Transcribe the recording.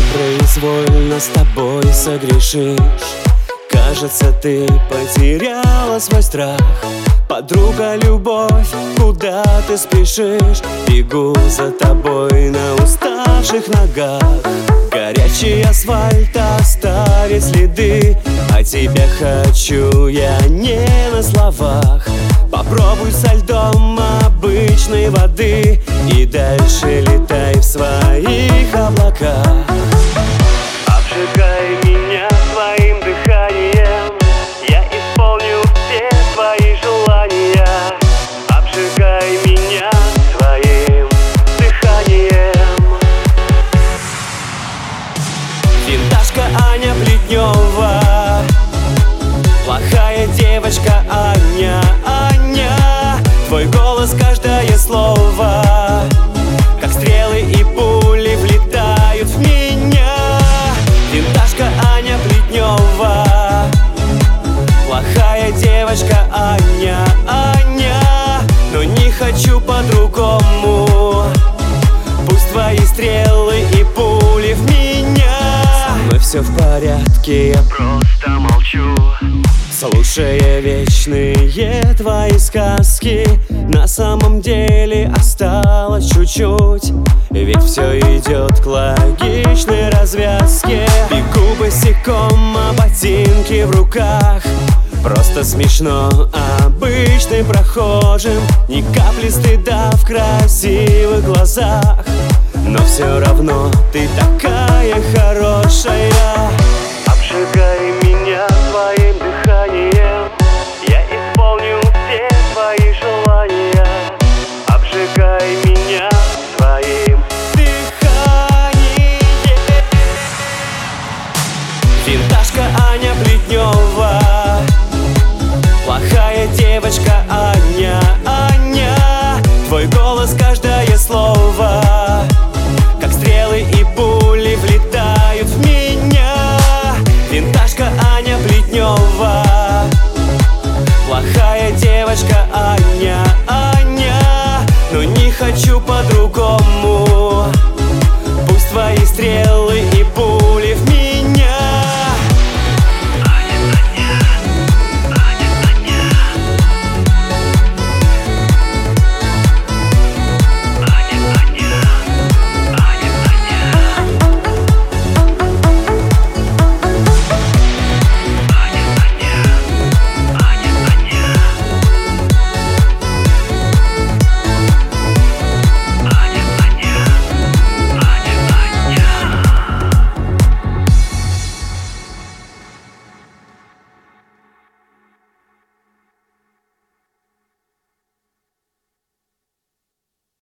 непроизвольно с тобой согрешишь. Кажется, ты потеряла свой страх. Подруга, любовь, куда ты спешишь? Бегу за тобой на уставших ногах. Горячий асфальт оставит следы, а тебя хочу я не на словах. Попробуй со льдом обычной воды и дальше летай в своих облаках. Обжигай меня своим дыханием, я исполню все твои желания. Обжигай меня своим дыханием. Винтажка Аня Плетнева, плохая девочка Аня, Аня. Твой голос, каждое слово, как стрелы и пули влетают в меня. Винтажка Аня Плетнева, плохая девочка Аня, Аня. Но не хочу по-другому, пусть твои стрелы и пули в меня. Со мной все в порядке, я просто молчу, слушая вечные твои сказки. На самом деле осталось чуть-чуть, ведь все идет к логичной развязке. Бегу босиком, а ботинки в руках. Просто смешно обычным прохожим, ни капли стыда в красивых глазах. Но все равно ты такая хорошая. Обжигай меня своим дыханием, я исполню все твои желания. Обжигай меня своим дыханием. Винтажка Аня Плетнева, плохая девочка Аня, Аня. Твой голос, каждое слово, как стрелы и пули влетают в меня. Винтажка Аня Плетнева, плохая девочка Аня, Аня. Но не хочу по-другому, пусть твои стрелы